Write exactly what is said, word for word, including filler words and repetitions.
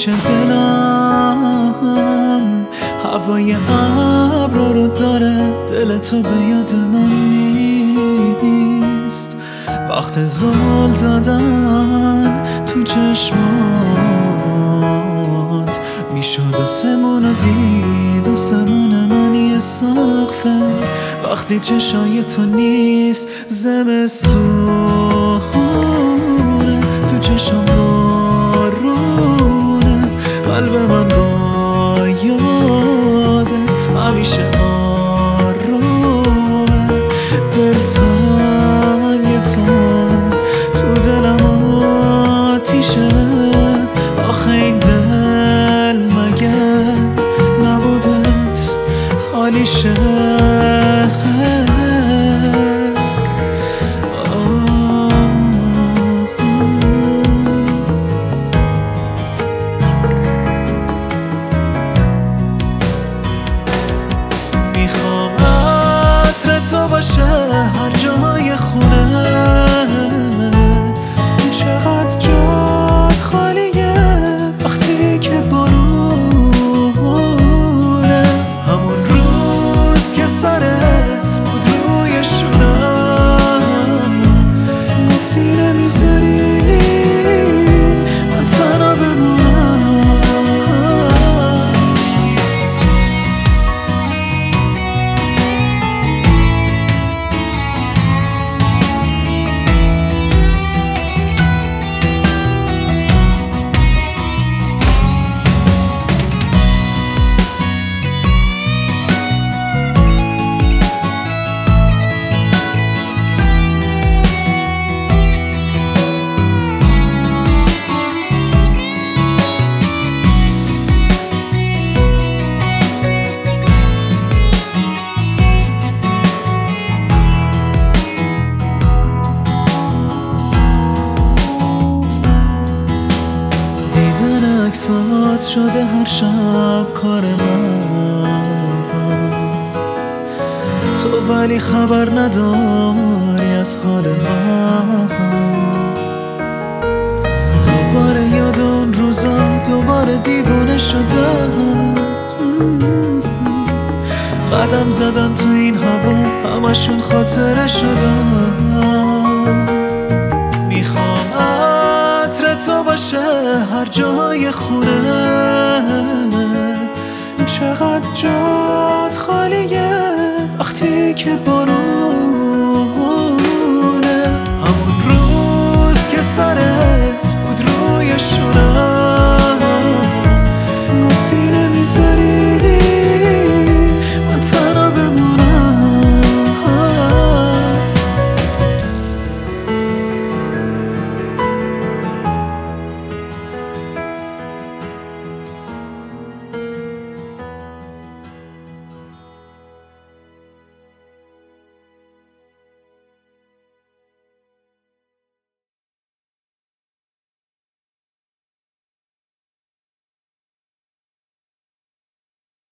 میشه دلم هوای ابر رو داره، دل تو به یاد من نیست. وقت زل زدن تو چشمات میشد آسمون و دید آسمون من یه سقفه. وقتی چشای تو نیست زمستونه، تو چشم بارونه، قلب من با یادت همیشه آرومه. دلتنگ تا تو دلم آتیشه، آخه این دل مگه نبودت حالیشه. تو باشه هر جای خونه، چقدر جات خالیه وقتی که بارونه. همون روز که سرت بود روی شونم گفتی نمیذاری من تنها بمونم. عکسات شده هر شب کار من، تو ولی خبر نداری از حال من. دوباره یاد اون روزا، دوباره دیوانه شدم. قدم زدن تو این هوا همشون خاطره شدن. میخوام عطر تو باشه هر جای خونه، چقدر جات خالیه وقتی که بارون